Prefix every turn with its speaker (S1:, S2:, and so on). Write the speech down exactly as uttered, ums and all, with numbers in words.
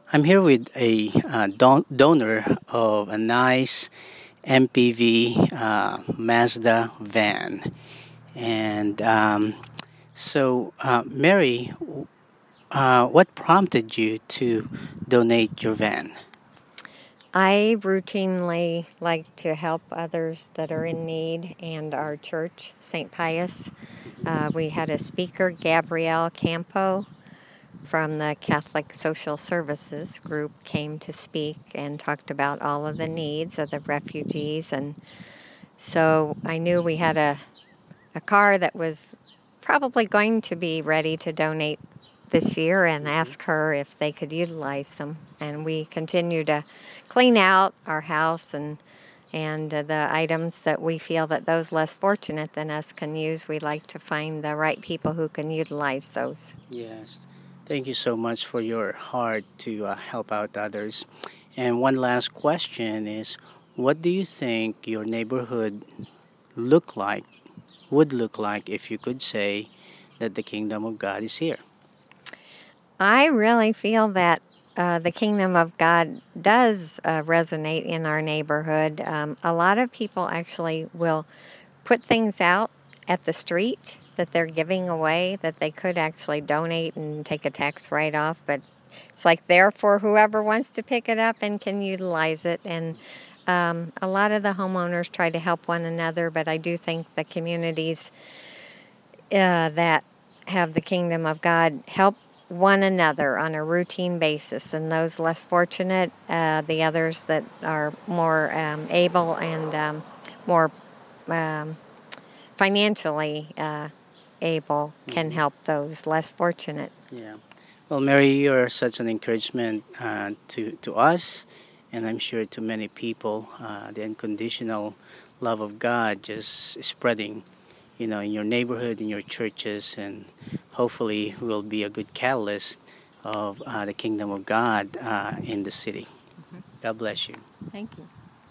S1: I'm here with a uh, don- donor of a nice M P V uh, Mazda van. And um, so, uh, Mary, w- uh, what prompted you to donate your van?
S2: I routinely like to help others that are in need, and our church, Saint Pius, uh, we had a speaker, Gabrielle Campo, from the Catholic Social Services group, came to speak and talked about all of the needs of the refugees. And so I knew we had a, a car that was probably going to be ready to donate this year, and ask her if they could utilize them. And we continue to clean out our house and and uh, the items that we feel that those less fortunate than us can use. We like to find the right people who can utilize those.
S1: Yes. Thank you so much for your heart to uh, help out others. And one last question is, what do you think your neighborhood look like, would look like if you could say that the kingdom of God is here?
S2: I really feel that uh, the kingdom of God does uh, resonate in our neighborhood. Um, a lot of people actually will put things out at the street that they're giving away that they could actually donate and take a tax write off, but it's like there for whoever wants to pick it up and can utilize it. And um, a lot of the homeowners try to help one another, but I do think the communities uh, that have the kingdom of God help one another on a routine basis, and those less fortunate, uh, the others that are more um, able and um, more um, financially uh, able can
S1: Hmm.
S2: help those less fortunate.
S1: Yeah. Well, Mary, you're such an encouragement uh, to to us, and I'm sure to many people. Uh, the unconditional love of God just spreading, you know, in your neighborhood, in your churches, and hopefully will be a good catalyst of uh, the kingdom of God uh, in the city. God bless you.
S2: Thank you.